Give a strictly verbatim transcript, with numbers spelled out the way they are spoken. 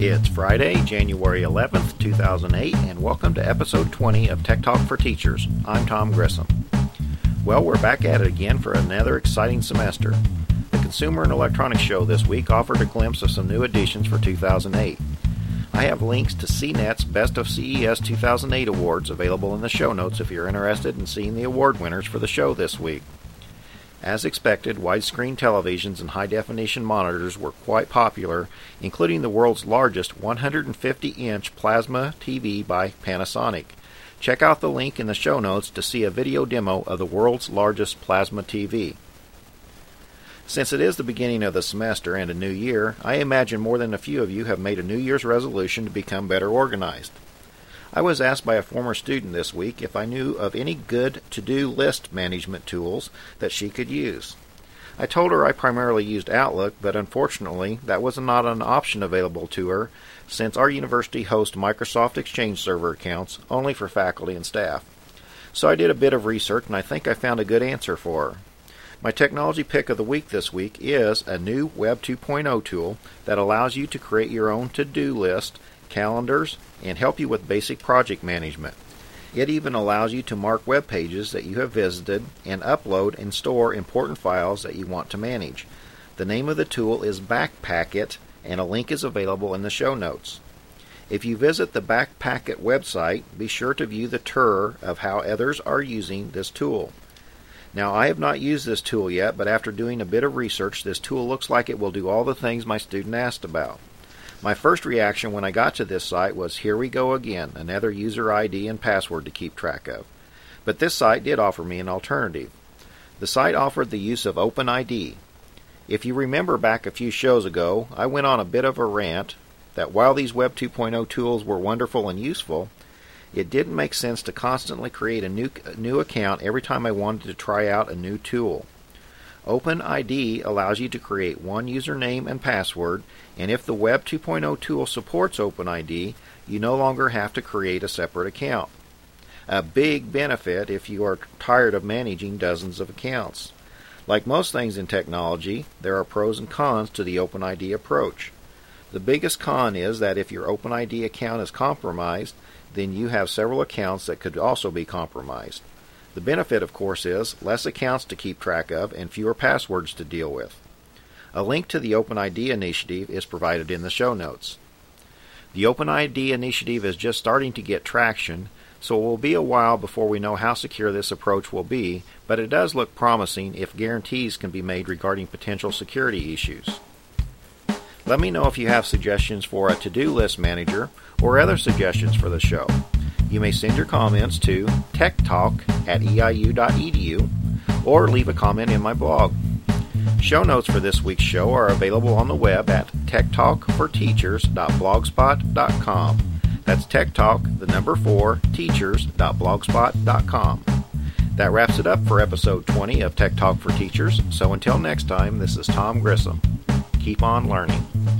It's Friday, January eleventh, two thousand eight, and welcome to episode twenty of Tech Talk for Teachers. I'm Tom Grissom. Well, we're back at it again for another exciting semester. The Consumer and Electronics Show this week offered a glimpse of some new additions for two thousand eight. I have links to C NET's Best of C E S two thousand eight awards available in the show notes if you're interested in seeing the award winners for the show this week. As expected, widescreen televisions and high-definition monitors were quite popular, including the world's largest one hundred fifty inch plasma T V by Panasonic. Check out the link in the show notes to see a video demo of the world's largest plasma T V. Since it is the beginning of the semester and a new year, I imagine more than a few of you have made a New Year's resolution to become better organized. I was asked by a former student this week if I knew of any good to-do list management tools that she could use. I told her I primarily used Outlook, but unfortunately that was not an option available to her since our university hosts Microsoft Exchange Server accounts only for faculty and staff. So I did a bit of research and I think I found a good answer for her. My technology pick of the week this week is a new Web two point oh tool that allows you to create your own to-do list, calendars, and help you with basic project management. It even allows you to mark web pages that you have visited and upload and store important files that you want to manage. The name of the tool is Backpackit, and a link is available in the show notes. If you visit the Backpackit website, be sure to view the tour of how others are using this tool. Now, I have not used this tool yet, but after doing a bit of research, this tool looks like it will do all the things my student asked about. My first reaction when I got to this site was, here we go again, another user I D and password to keep track of. But this site did offer me an alternative. The site offered the use of OpenID. If you remember back a few shows ago, I went on a bit of a rant that while these Web two point oh tools were wonderful and useful, it didn't make sense to constantly create a new, a new account every time I wanted to try out a new tool. OpenID allows you to create one username and password, and if the Web two point oh tool supports OpenID, you no longer have to create a separate account. A big benefit if you are tired of managing dozens of accounts. Like most things in technology, there are pros and cons to the OpenID approach. The biggest con is that if your OpenID account is compromised, then you have several accounts that could also be compromised. The benefit, of course, is less accounts to keep track of and fewer passwords to deal with. A link to the OpenID initiative is provided in the show notes. The OpenID initiative is just starting to get traction, so it will be a while before we know how secure this approach will be, but it does look promising if guarantees can be made regarding potential security issues. Let me know if you have suggestions for a to-do list manager or other suggestions for the show. You may send your comments to techtalk at e i u dot e d u or leave a comment in my blog. Show notes for this week's show are available on the web at tech talk for teachers dot blogspot dot com. That's techtalk, the number four, teachers dot blogspot dot com. That wraps it up for episode twenty of Tech Talk for Teachers. So until next time, this is Tom Grissom. Keep on learning.